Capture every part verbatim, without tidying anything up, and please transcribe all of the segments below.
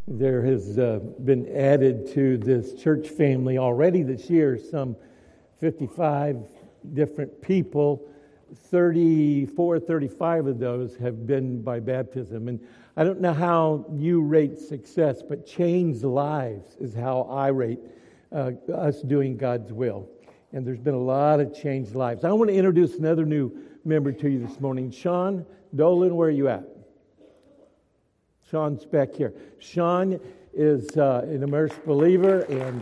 There has uh, been added to this church family already this year some fifty-five different people. thirty-four, thirty-five of those have been by baptism. And I don't know how you rate success, but changed lives is how I rate uh, us doing God's will. And there's been a lot of changed lives. I want to introduce another new member to you this morning. Sean Dolan, where are you at? Sean's back here. Sean is uh, an immersed believer, and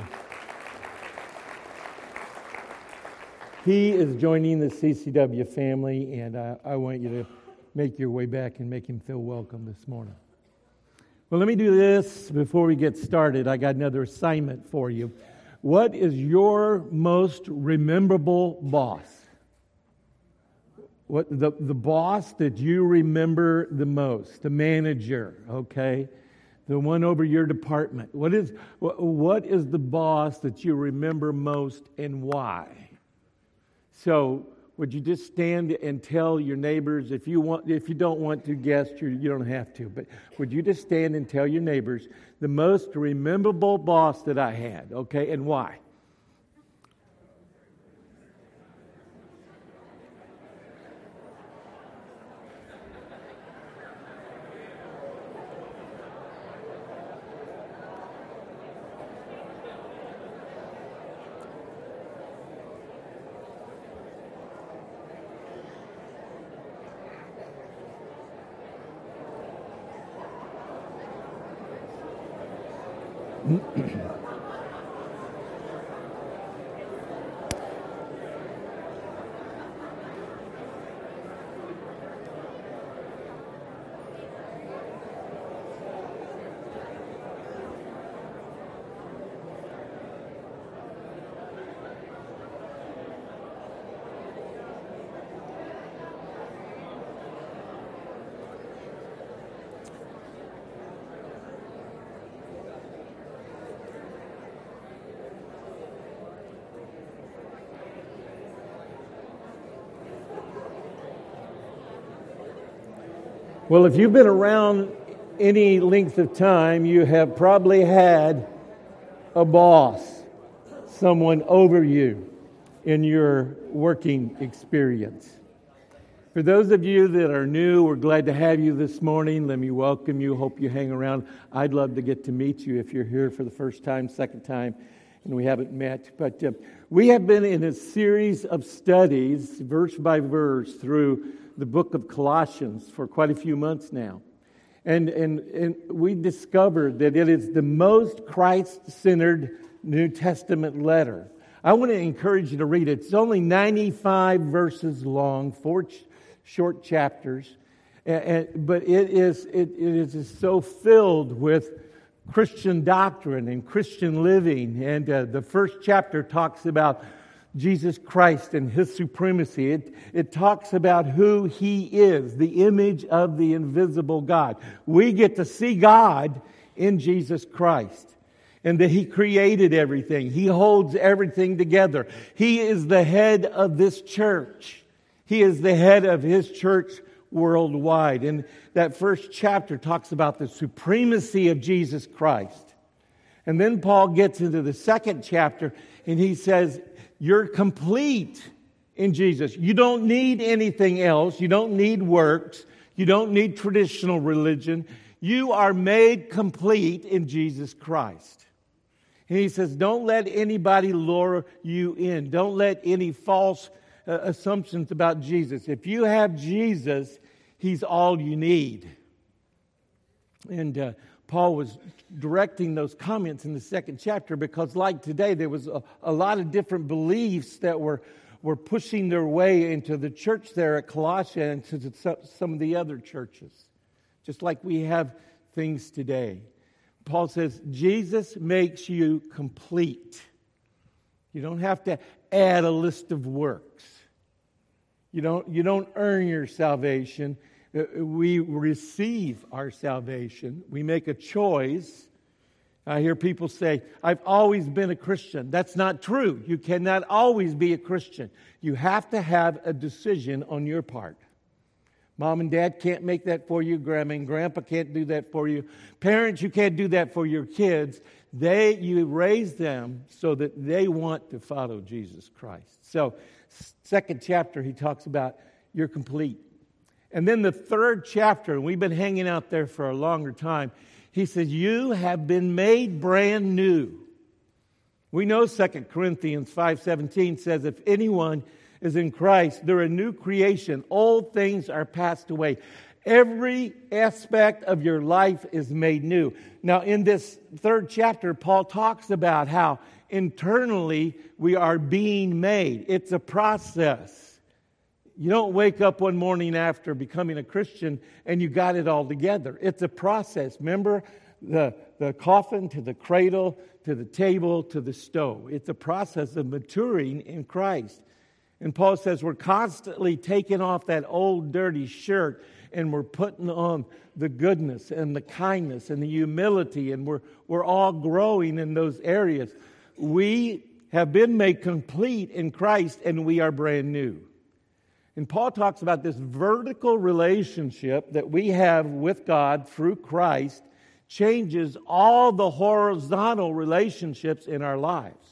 he is joining the C C W family, and I, I want you to make your way back and make him feel welcome this morning. Well, let me do this before we get started. I got another assignment for you. What is your most rememberable boss? What the, the boss that you remember the most, the manager, okay? The one over your department. What is what, what is the boss that you remember most and why? So, would you just stand and tell your neighbors, if you want, if you don't want to guess, you, you don't have to, but would you just stand and tell your neighbors the most rememberable boss that I had, okay, and why? Well, if you've been around any length of time, you have probably had a boss, someone over you in your working experience. For those of you that are new, we're glad to have you this morning. Let me welcome you. Hope you hang around. I'd love to get to meet you if you're here for the first time, second time, and we haven't met. But uh, we have been in a series of studies, verse by verse, through the book of Colossians for quite a few months now. And, and, and we discovered that it is the most Christ-centered New Testament letter. I want to encourage you to read it. It's only ninety-five verses long, four ch- short chapters, and, and, but it is, it, it is so filled with Christian doctrine and Christian living. And uh, the first chapter talks about Jesus Christ and His supremacy. It, it talks about who He is, the image of the invisible God. We get to see God in Jesus Christ, and that He created everything. He holds everything together. He is the head of this church. He is the head of His church worldwide. And that first chapter talks about the supremacy of Jesus Christ. And then Paul gets into the second chapter, and he says, you're complete in Jesus. You don't need anything else. You don't need works. You don't need traditional religion. You are made complete in Jesus Christ. And he says, don't let anybody lure you in. Don't let any false uh, assumptions about Jesus. If you have Jesus, He's all you need. And uh, Paul was directing those comments in the second chapter because, like today, there was a, a lot of different beliefs that were, were pushing their way into the church there at Colossia and to the, some of the other churches, just like we have things today. Paul says, Jesus makes you complete. You don't have to add a list of works. You don't, you don't earn your salvation. We receive our salvation. We make a choice. I hear people say, I've always been a Christian. That's not true. You cannot always be a Christian. You have to have a decision on your part. Mom and dad can't make that for you. Grandma and grandpa can't do that for you. Parents, you can't do that for your kids. They, you raise them so that they want to follow Jesus Christ. So, second chapter, he talks about you're complete. And then the third chapter, and we've been hanging out there for a longer time, he says, you have been made brand new. We know Second Corinthians five seventeen says, if anyone is in Christ, they're a new creation. Old things are passed away. Every aspect of your life is made new. Now, in this third chapter, Paul talks about how internally we are being made. It's a process. You don't wake up one morning after becoming a Christian and you got it all together. It's a process. Remember the, the coffin to the cradle, to the table, to the stove. It's a process of maturing in Christ. And Paul says we're constantly taking off that old dirty shirt and we're putting on the goodness and the kindness and the humility, and we're, we're all growing in those areas. We have been made complete in Christ and we are brand new. And Paul talks about this vertical relationship that we have with God through Christ changes all the horizontal relationships in our lives.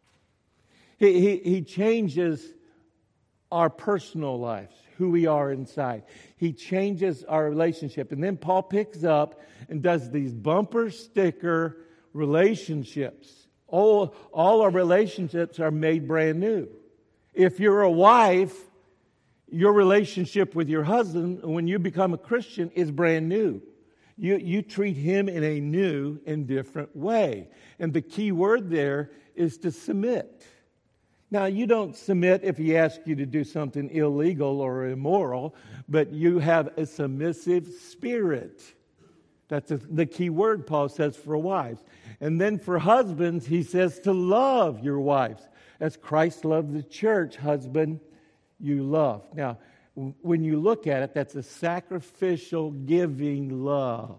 He, he, he changes our personal lives, who we are inside. He changes our relationship. And then Paul picks up and does these bumper sticker relationships. All, all our relationships are made brand new. If you're a wife, your relationship with your husband, when you become a Christian, is brand new. You, you treat him in a new and different way. And the key word there is to submit. Now, you don't submit if he asks you to do something illegal or immoral, but you have a submissive spirit. That's a, the key word Paul says for wives. And then for husbands, he says to love your wives. As Christ loved the church, husband, you love. Now, when you look at it, that's a sacrificial, giving love.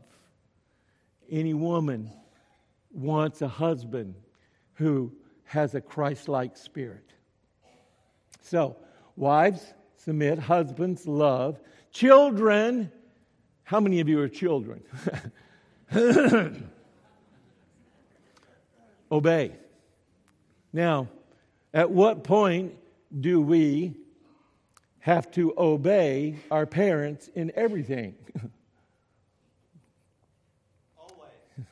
Any woman wants a husband who has a Christ-like spirit. So, wives, submit. Husbands, love. Children, how many of you are children? Obey. Now, at what point do we have to obey our parents in everything? Always.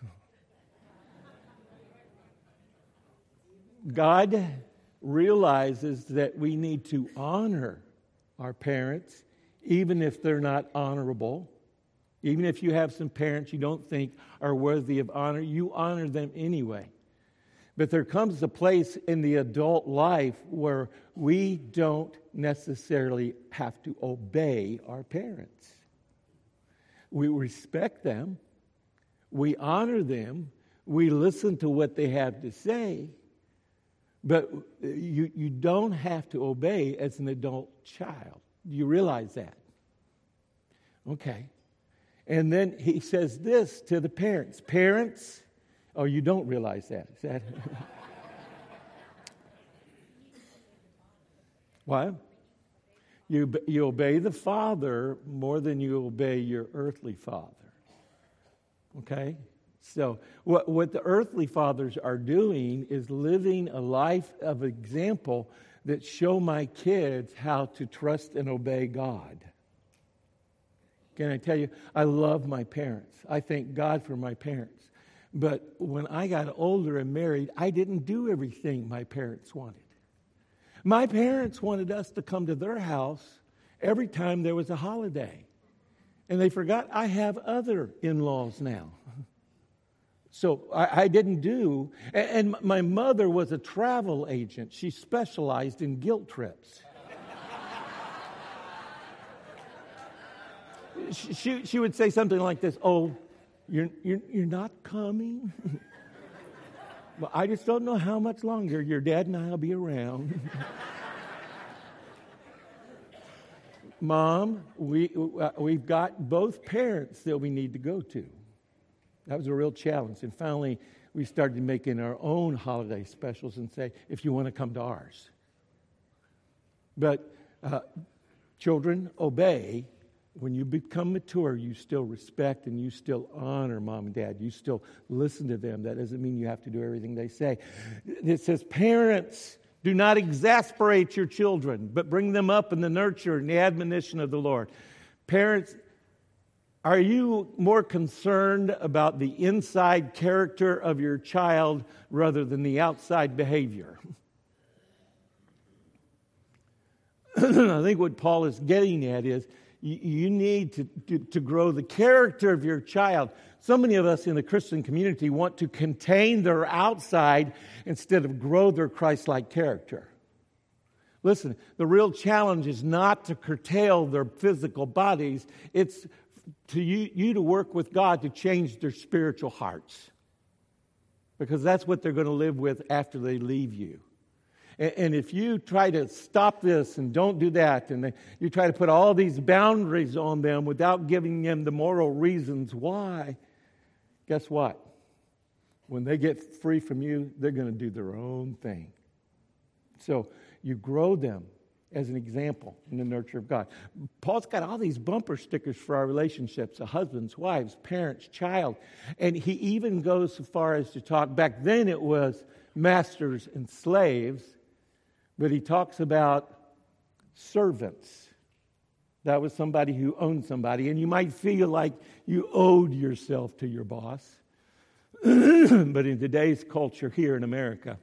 God realizes that we need to honor our parents, even if they're not honorable. Even if you have some parents you don't think are worthy of honor, you honor them anyway. But there comes a place in the adult life where we don't necessarily have to obey our parents. We respect them. We honor them. We listen to what they have to say. But you, you don't have to obey as an adult child. Do you realize that? Okay. And then he says this to the parents. Parents, oh, you don't realize that. Is that? What? You, you obey the father more than you obey your earthly father. Okay? So what, what the earthly fathers are doing is living a life of example that show my kids how to trust and obey God. Can I tell you, I love my parents. I thank God for my parents. But when I got older and married, I didn't do everything my parents wanted. My parents wanted us to come to their house every time there was a holiday. And they forgot I have other in-laws now. So I, I didn't do, and, and my mother was a travel agent. She specialized in guilt trips. she, she, she would say something like this, oh, you're, you're, you're not coming? Well, I just don't know how much longer your dad and I will be around. Mom, we, uh, we've got both parents that we need to go to. That was a real challenge. And finally, we started making our own holiday specials and say, if you want to come to ours. But uh, children, obey When you become mature, you still respect and you still honor mom and dad. You still listen to them. That doesn't mean you have to do everything they say. It says, parents, do not exasperate your children, but bring them up in the nurture and the admonition of the Lord. Parents, are you more concerned about the inside character of your child rather than the outside behavior? I think what Paul is getting at is you, you need to, to, to grow the character of your child. So many of us in the Christian community want to contain their outside instead of grow their Christ-like character. Listen, the real challenge is not to curtail their physical bodies. It's to you, you to work with God to change their spiritual hearts. Because that's what they're going to live with after they leave you. And, and if you try to stop this and don't do that, and they, you try to put all these boundaries on them without giving them the moral reasons why, guess what? When they get free from you, they're going to do their own thing. So you grow them as an example in the nurture of God. Paul's got all these bumper stickers for our relationships, the husbands, wives, parents, child. And he even goes so far as to talk, back then it was masters and slaves, but he talks about servants. That was somebody who owned somebody. And you might feel like you owed yourself to your boss. But in today's culture here in America,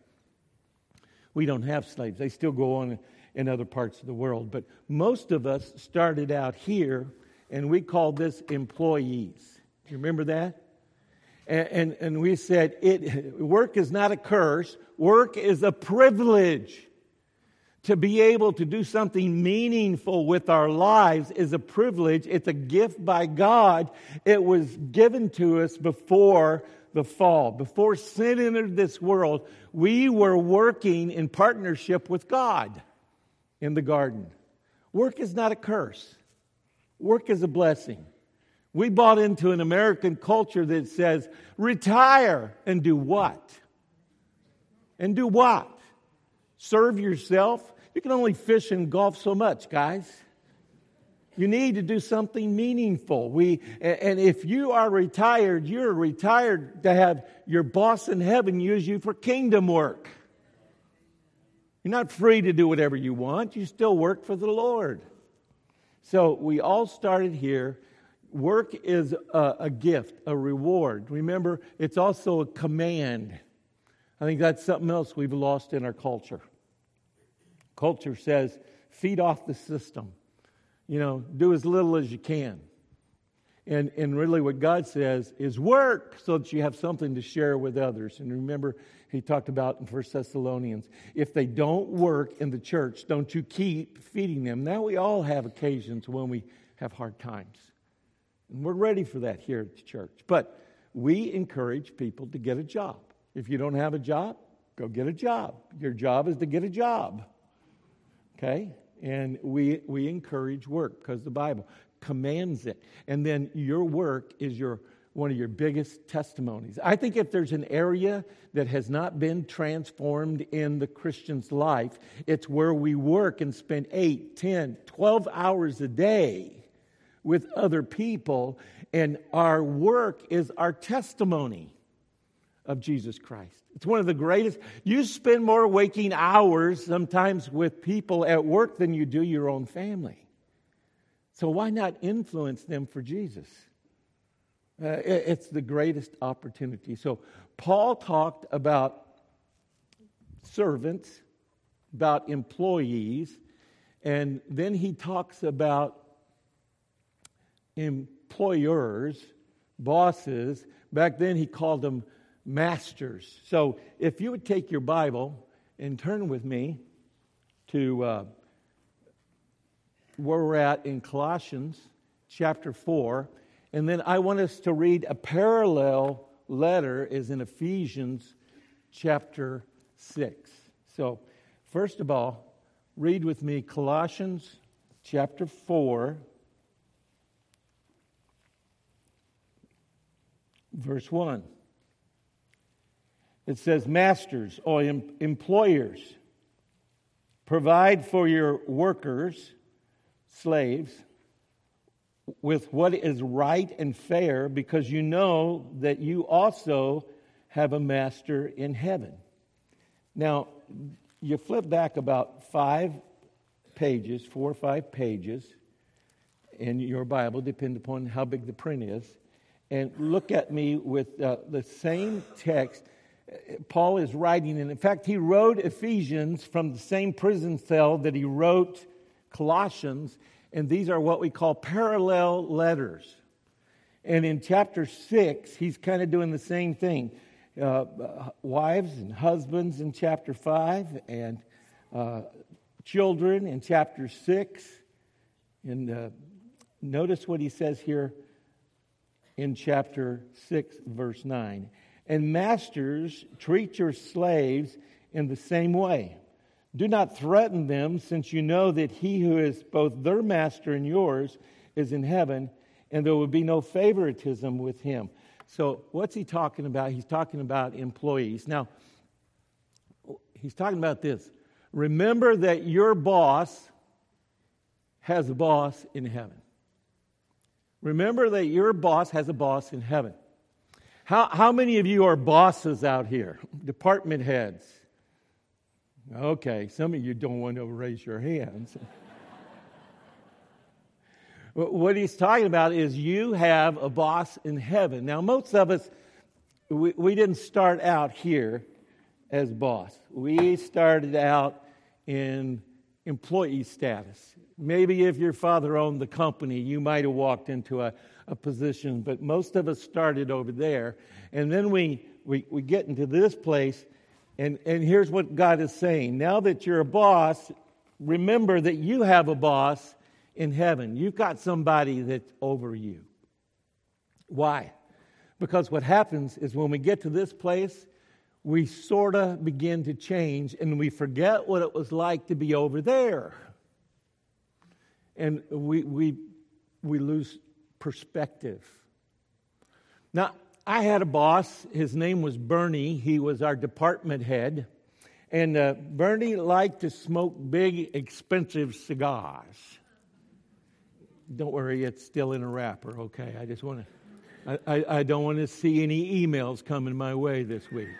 we don't have slaves. They still go on in other parts of the world. But most of us started out here, and we called this employees. Do you remember that? And, and, and we said, it, work is not a curse. Work is a privilege. To be able to do something meaningful with our lives is a privilege. It's a gift by God. It was given to us before the fall. Before sin entered this world, we were working in partnership with God in the garden. Work is not a curse. Work is a blessing. We bought into an American culture that says, retire and do what? And do what? Serve yourself? You can only fish and golf so much, guys. You need to do something meaningful. We, and if you are retired, you're retired to have your boss in heaven use you for kingdom work. You're not free to do whatever you want. You still work for the Lord. So we all started here. Work is a, a gift, a reward. Remember, it's also a command. I think that's something else we've lost in our culture. Culture says, feed off the system. You know, do as little as you can. And, and really what God says is work so that you have something to share with others. And remember, he talked about in First Thessalonians, if they don't work in the church, don't you keep feeding them. Now we all have occasions when we have hard times. And we're ready for that here at the church. But we encourage people to get a job. If you don't have a job, go get a job. Your job is to get a job. Okay? And we we encourage work because the Bible commands it. And then your work is your one of your biggest testimonies. I think if there's an area that has not been transformed in the Christian's life, it's where we work and spend eight, ten, twelve hours a day with other people. And our work is our testimony of Jesus Christ. It's one of the greatest. You spend more waking hours sometimes with people at work than you do your own family. So why not influence them for Jesus? Uh, it, it's the greatest opportunity. So Paul talked about servants, about employees, and then he talks about employers, bosses. Back then he called them masters. So if you would take your Bible and turn with me to uh, where we're at in Colossians chapter four, and then I want us to read a parallel letter is in Ephesians chapter six. So first of all, read with me Colossians chapter four, verse one. It says, masters or em- employers, provide for your workers, slaves, with what is right and fair, because you know that you also have a master in heaven. Now, you flip back about five pages, four or five pages in your Bible, depending upon how big the print is, and look at me with uh, the same text Paul is writing. And in fact, he wrote Ephesians from the same prison cell that he wrote Colossians, and these are what we call parallel letters. And in chapter six, he's kind of doing the same thing. Uh, wives and husbands in chapter five, and uh, children in chapter six. And uh, notice what he says here in chapter six, verse nine. And masters, treat your slaves in the same way. Do not threaten them, since you know that he who is both their master and yours is in heaven, and there will be no favoritism with him. So what's he talking about? He's talking about employees. Now, he's talking about this. Remember that your boss has a boss in heaven. Remember that your boss has a boss in heaven. How, how many of you are bosses out here? Department heads. Okay, some of you don't want to raise your hands. What he's talking about is you have a boss in heaven. Now, most of us, we, we didn't start out here as boss. We started out in employee status. Maybe if your father owned the company, you might have walked into a, a position, but most of us started over there. And then we, we, we get into this place, and, and here's what God is saying. Now that you're a boss, remember that you have a boss in heaven. You've got somebody that's over you. Why? Because what happens is when we get to this place, we sort of begin to change, and we forget what it was like to be over there. And we we we lose perspective. Now, I had a boss. His name was Bernie. He was our department head. And uh, Bernie liked to smoke big, expensive cigars. Don't worry, it's still in a wrapper, okay? I just want to, I, I, I don't want to see any emails coming my way this week.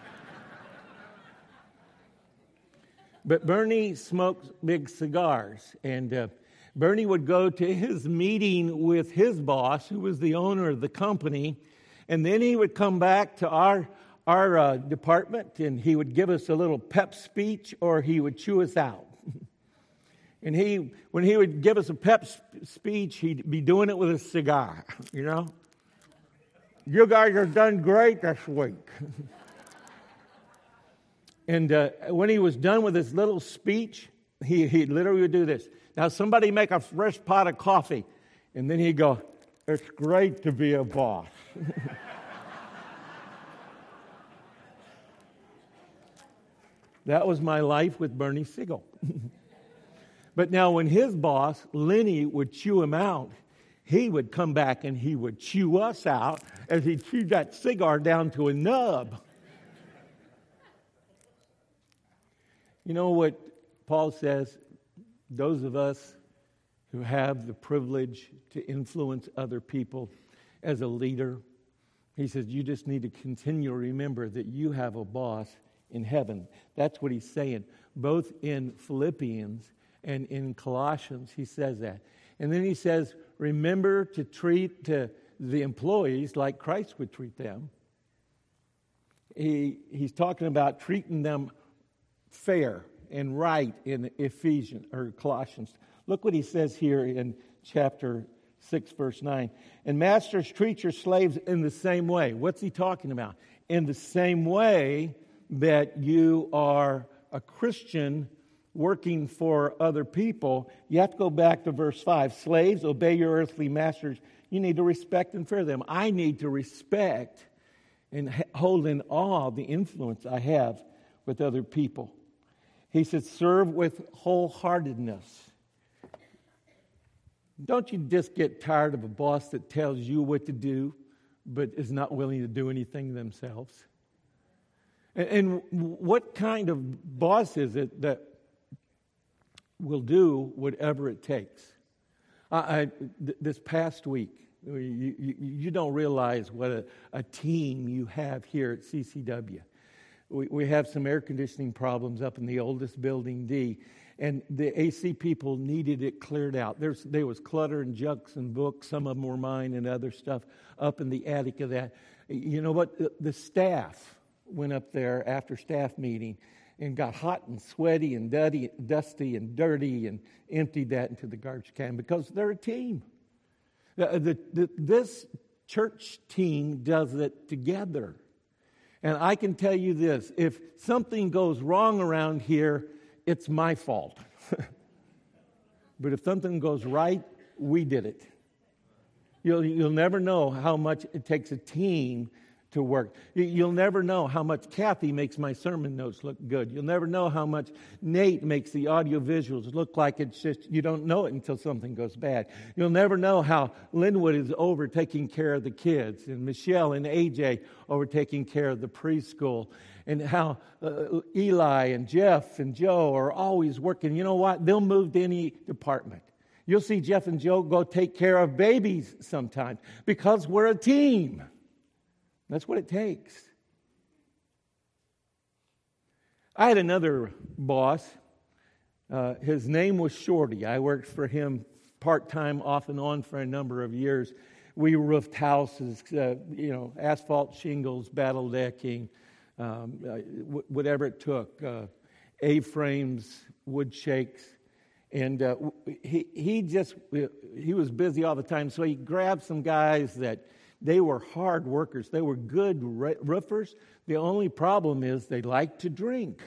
But Bernie smoked big cigars, and uh, Bernie would go to his meeting with his boss, who was the owner of the company, and then he would come back to our our uh, department, and he would give us a little pep speech, or he would chew us out. And he, when he would give us a pep speech, he'd be doing it with a cigar, you know. You guys have done great this week. And uh, when he was done with his little speech, he, he literally would do this. Now, somebody make a fresh pot of coffee. And then he'd go, it's great to be a boss. That was my life with Bernie Siegel. But now when his boss, Lenny, would chew him out, he would come back and he would chew us out as he chewed that cigar down to a nub. You know what Paul says? Those of us who have the privilege to influence other people as a leader, he says, you just need to continue to remember that you have a boss in heaven. That's what he's saying. Both in Philippians and in Colossians, he says that. And then he says, remember to treat uh, the employees like Christ would treat them. He He's talking about treating them fair and right in Ephesians or Colossians. Look what he says here in chapter six, verse nine. And masters, treat your slaves in the same way. What's he talking about? In the same way that you are a Christian working for other people. You have to go back to verse five. Slaves, obey your earthly masters. You need to respect and fear them. I need to respect and hold in awe the influence I have with other people. He says, serve with wholeheartedness. Don't you just get tired of a boss that tells you what to do, but is not willing to do anything themselves? And, and what kind of boss is it that will do whatever it takes? I, I, th- this past week, you, you, you don't realize what a, a team you have here at C C W. We, we have some air conditioning problems up in the oldest building, D, and the A C people needed it cleared out. There's, there was clutter and junks and books. Some of them were mine and other stuff up in the attic of that. You know what? The, the staff went up there after staff meeting and got hot and sweaty and duddy, dusty and dirty and emptied that into the garbage can because they're a team. The, the, the, this church team does it together. And I can tell you this, if something goes wrong around here, it's my fault. But if something goes right, we did it. You'll, you'll never know how much it takes a team to work. You'll never know how much Kathy makes my sermon notes look good. You'll never know how much Nate makes the audio visuals look like it's just, you don't know it until something goes bad. You'll never know how Linwood is over taking care of the kids, and Michelle and A J over taking care of the preschool, and how uh, Eli and Jeff and Joe are always working. You know what? They'll move to any department. You'll see Jeff and Joe go take care of babies sometimes because we're a team. That's what it takes. I had another boss. Uh, his name was Shorty. I worked for him part-time, off and on, for a number of years. We roofed houses, uh, you know, asphalt shingles, battle decking, um, uh, w- whatever it took, uh, A-frames, wood shakes. And uh, he, he just, he was busy all the time, so he grabbed some guys that they were hard workers. They were good roofers. The only problem is they liked to drink.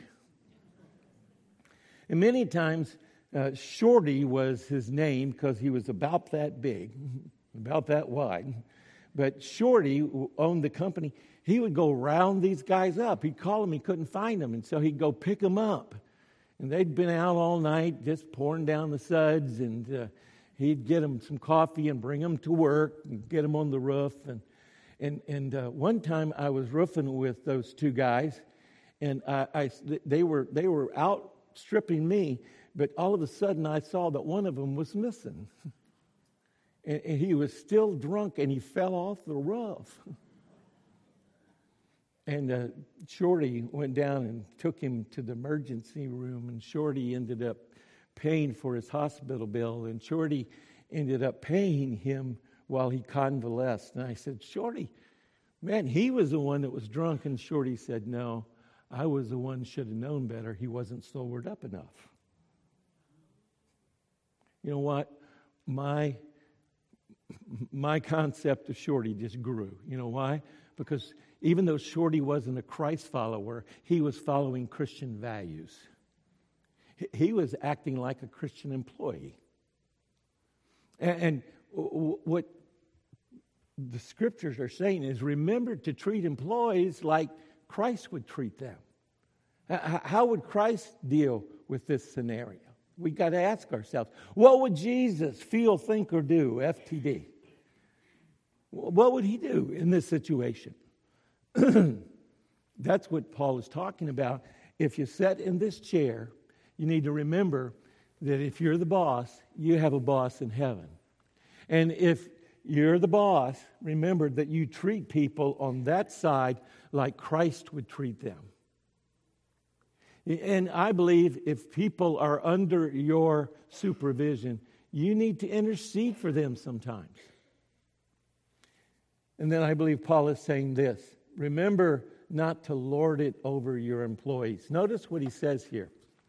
And many times, uh, Shorty was his name because he was about that big, about that wide. But Shorty, who owned the company, he would go round these guys up. He'd call them, he couldn't find them, and so he'd go pick them up. And they'd been out all night just pouring down the suds, and uh, he'd get them some coffee and bring them to work and get them on the roof. And and and uh, one time I was roofing with those two guys, and I, I they were they were outstripping me, but all of a sudden I saw that one of them was missing, and, and he was still drunk, and he fell off the roof. And uh, Shorty went down and took him to the emergency room, and Shorty ended up paying for his hospital bill, and Shorty ended up paying him while he convalesced. And I said, Shorty, man, he was the one that was drunk. And Shorty said, no, I was the one who should have known better. He wasn't sobered up enough. You know what? My, my concept of Shorty just grew. You know why? Because even though Shorty wasn't a Christ follower, he was following Christian values. He was acting like a Christian employee. And what the scriptures are saying is, remember to treat employees like Christ would treat them. How would Christ deal with this scenario? We got to ask ourselves, what would Jesus feel, think, or do, F T D? What would he do in this situation? That's what Paul is talking about. If you sit in this chair, you need to remember that if you're the boss, you have a boss in heaven. And if you're the boss, remember that you treat people on that side like Christ would treat them. And I believe if people are under your supervision, you need to intercede for them sometimes. And then I believe Paul is saying this: remember not to lord it over your employees. Notice what he says here.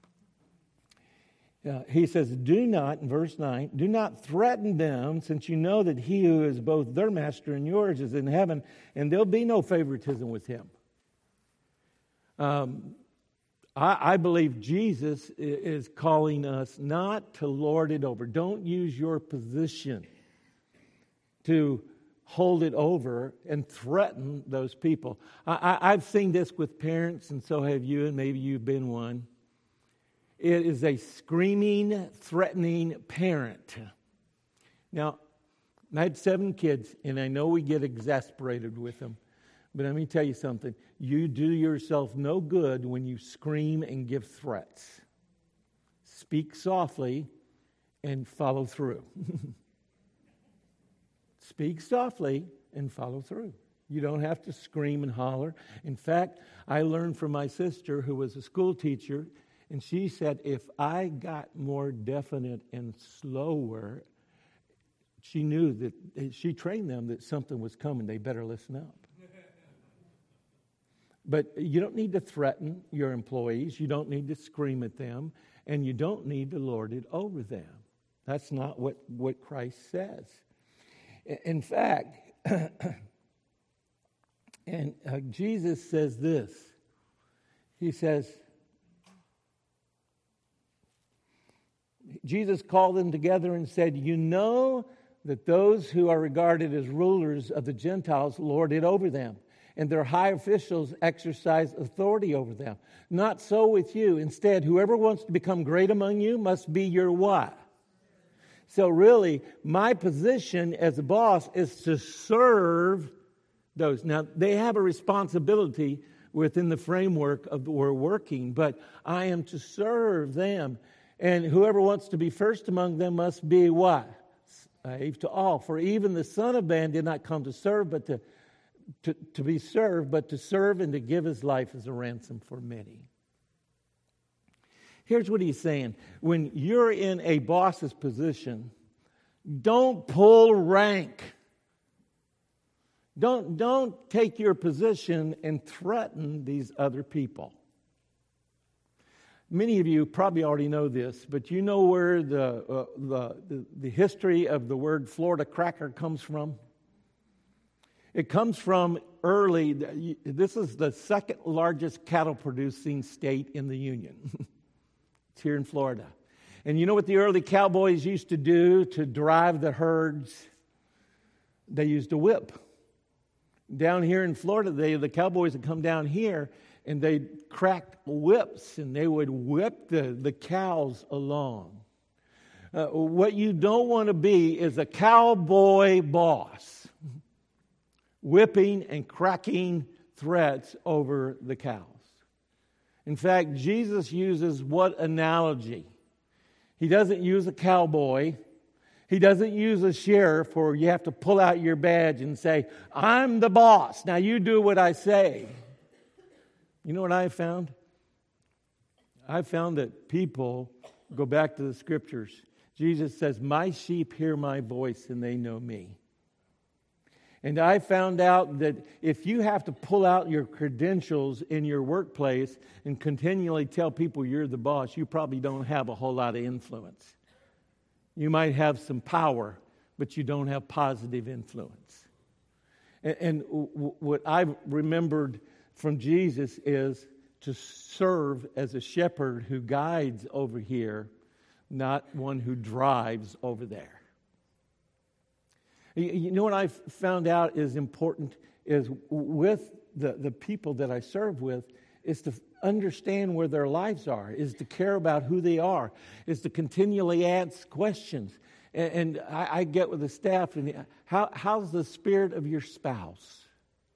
Uh, he says, do not, in verse nine, do not threaten them, since you know that he who is both their master and yours is in heaven, and there'll be no favoritism with him. Um, I, I believe Jesus is calling us not to lord it over. Don't use your position to hold it over and threaten those people. I, I, I've seen this with parents, and so have you, and maybe you've been one. It is a screaming, threatening parent. Now, I had seven kids, and I know we get exasperated with them. But let me tell you something. You do yourself no good when you scream and give threats. Speak softly and follow through. Speak softly and follow through. You don't have to scream and holler. In fact, I learned from my sister who was a school teacher, and she said if I got more definite and slower, she knew that she trained them that something was coming. They better listen up. But you don't need to threaten your employees. You don't need to scream at them. And you don't need to lord it over them. That's not what, what Christ says. In fact, and uh, Jesus says this. He says, Jesus called them together and said, you know that those who are regarded as rulers of the Gentiles lord it over them, and their high officials exercise authority over them. Not so with you. Instead, whoever wants to become great among you must be your what? So really, my position as a boss is to serve those. Now, they have a responsibility within the framework of we're working, but I am to serve them. And whoever wants to be first among them must be what? Slave to all. For even the Son of Man did not come to serve, but to To, to be served, but to serve and to give his life as a ransom for many. Here's what he's saying. When you're in a boss's position, don't pull rank. Don't, don't take your position and threaten these other people. Many of you probably already know this, but you know where the, uh, the, the, the history of the word Florida cracker comes from? It comes from early, this is the second largest cattle producing state in the Union. It's here in Florida. And you know what the early cowboys used to do to drive the herds? They used a whip. Down here in Florida, they, the cowboys would come down here and they'd crack whips and they would whip the, the cows along. Uh, what you don't want to be is a cowboy boss, whipping and cracking threats over the cows. In fact, Jesus uses what analogy? He doesn't use a cowboy. He doesn't use a sheriff where you have to pull out your badge and say, I'm the boss. Now you do what I say. You know what I found? I found that people go back to the scriptures. Jesus says, my sheep hear my voice and they know me. And I found out that if you have to pull out your credentials in your workplace and continually tell people you're the boss, you probably don't have a whole lot of influence. You might have some power, but you don't have positive influence. And, and w- what I've remembered from Jesus is to serve as a shepherd who guides over here, not one who drives over there. You know what I've found out is important is with the, the people that I serve with is to understand where their lives are, is to care about who they are, is to continually ask questions. And, and I, I get with the staff, and how, how's the spirit of your spouse?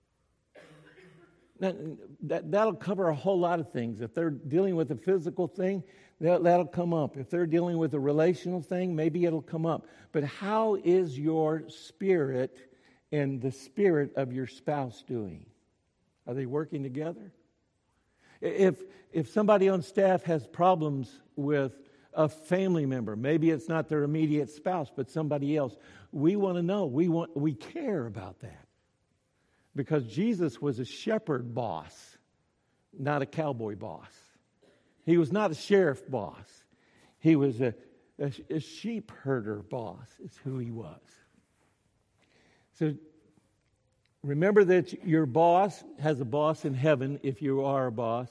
Now, that, that'll cover a whole lot of things. If they're dealing with a physical thing, that, that'll come up. If they're dealing with a relational thing, maybe it'll come up. But how is your spirit and the spirit of your spouse doing? Are they working together? If if somebody on staff has problems with a family member, maybe it's not their immediate spouse, but somebody else, we want to know. We want we care about that. Because Jesus was a shepherd boss, not a cowboy boss. He was not a sheriff boss. He was a, a, a sheep herder boss is who he was. So remember that your boss has a boss in heaven if you are a boss.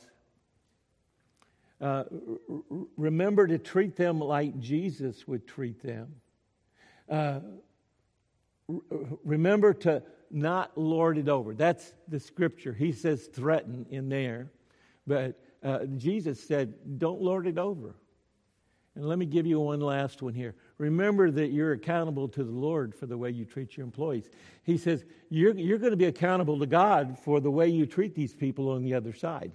Uh, r- remember to treat them like Jesus would treat them. Uh, r- remember to not lord it over. That's the scripture. He says threaten in there. But uh, Jesus said, don't lord it over. And let me give you one last one here. Remember that you're accountable to the Lord for the way you treat your employees. He says, you're, you're going to be accountable to God for the way you treat these people on the other side.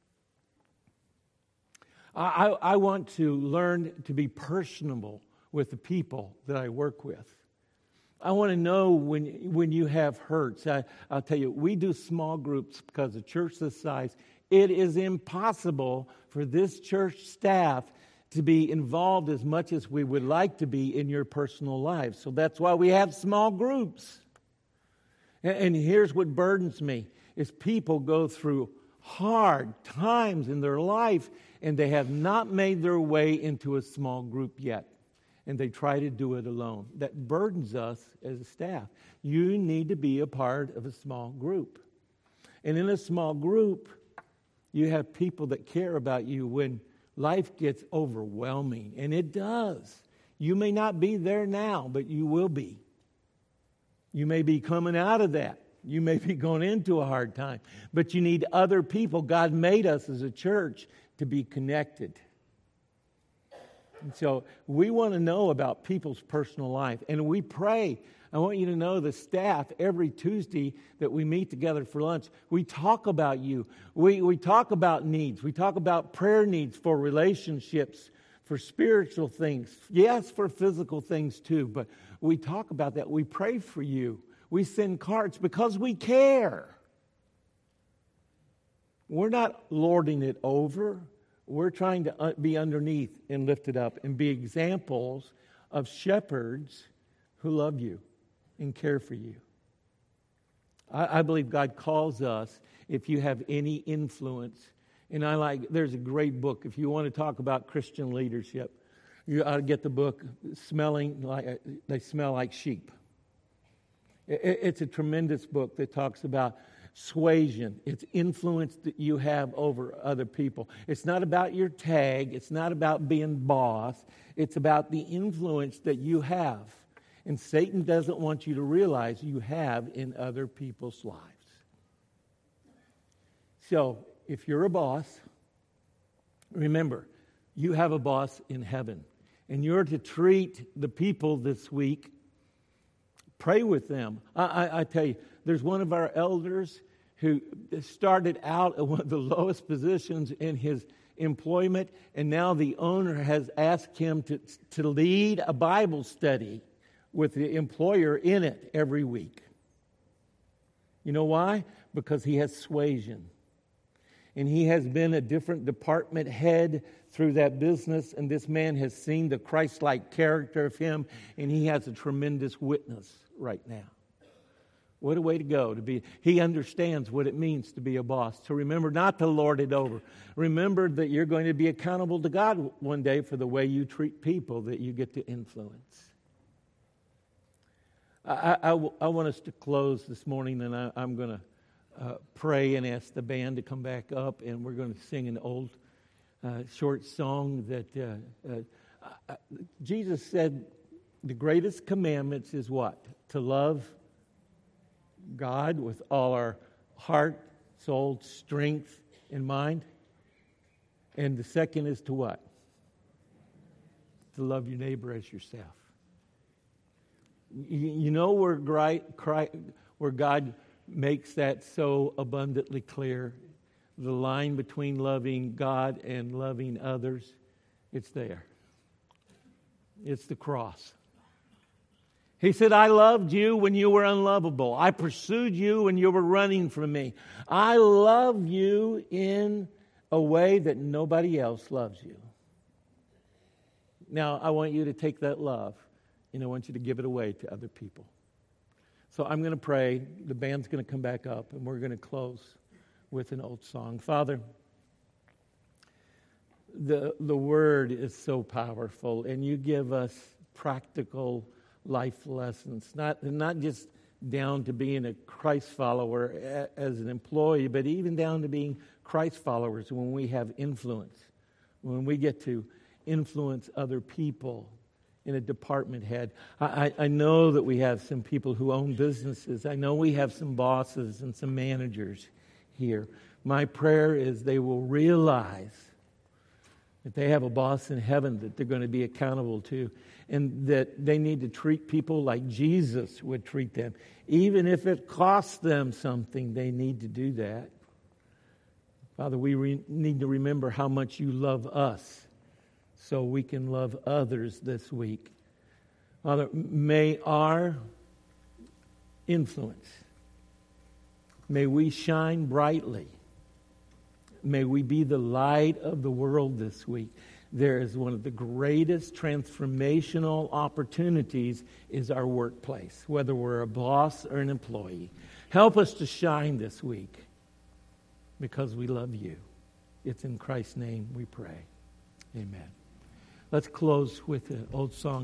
I, I, I want to learn to be personable with the people that I work with. I want to know when when you have hurts. I, I'll tell you, we do small groups because a church this size, it is impossible for this church staff to be involved as much as we would like to be in your personal lives. So that's why we have small groups. And, and here's what burdens me, is people go through hard times in their life and they have not made their way into a small group yet. And they try to do it alone. That burdens us as a staff. You need to be a part of a small group. And in a small group, you have people that care about you when life gets overwhelming. And it does. You may not be there now, but you will be. You may be coming out of that. You may be going into a hard time. But you need other people. God made us as a church to be connected. And so we want to know about people's personal life. And we pray. I want you to know the staff, every Tuesday that we meet together for lunch, we talk about you. We, we talk about needs. We talk about prayer needs for relationships, for spiritual things. Yes, for physical things too. But we talk about that. We pray for you. We send cards because we care. We're not lording it over. We're trying to be underneath and lifted up and be examples of shepherds who love you and care for you. I, I believe God calls us, if you have any influence, and I like, there's a great book, if you want to talk about Christian leadership, you ought to get the book, Smelling Like, They Smell Like Sheep. It, it's a tremendous book that talks about suasion. It's influence that you have over other people. It's not about your tag. It's not about being boss. It's about the influence that you have. And Satan doesn't want you to realize you have in other people's lives. So, if you're a boss, remember, you have a boss in heaven. And you're to treat the people this week, pray with them. I, I, I tell you, there's one of our elders who started out at one of the lowest positions in his employment, and now the owner has asked him to, to lead a Bible study with the employer in it every week. You know why? Because he has suasion. And he has been a different department head through that business, and this man has seen the Christ-like character of him, and he has a tremendous witness right now. What a way to go. To be. He understands what it means to be a boss, to remember not to lord it over. Remember that you're going to be accountable to God one day for the way you treat people that you get to influence. I, I, I want us to close this morning, and I, I'm going to uh, pray and ask the band to come back up, and we're going to sing an old uh, short song that uh, uh, uh, Jesus said the greatest commandments is what? To love God with all our heart, soul, strength, and mind. And the second is to what? To love your neighbor as yourself. You, you know where, where God makes that so abundantly clear? The line between loving God and loving others, it's there. It's the cross. He said, I loved you when you were unlovable. I pursued you when you were running from me. I love you in a way that nobody else loves you. Now, I want you to take that love, and I want you to give it away to other people. So I'm going to pray. The band's going to come back up, and we're going to close with an old song. Father, the, the Word is so powerful, and you give us practical life lessons, not not just down to being a Christ follower a, as an employee, but even down to being Christ followers when we have influence, when we get to influence other people in a department head. I, I know that we have some people who own businesses. I know we have some bosses and some managers here. My prayer is they will realize that they have a boss in heaven that they're going to be accountable to, and that they need to treat people like Jesus would treat them. Even if it costs them something, they need to do that. Father, we re- need to remember how much you love us so we can love others this week. Father, may our influence. May we shine brightly. May we be the light of the world this week. There is one of the greatest transformational opportunities is our workplace, whether we're a boss or an employee. Help us to shine this week because we love you. It's in Christ's name we pray. Amen. Let's close with an old song.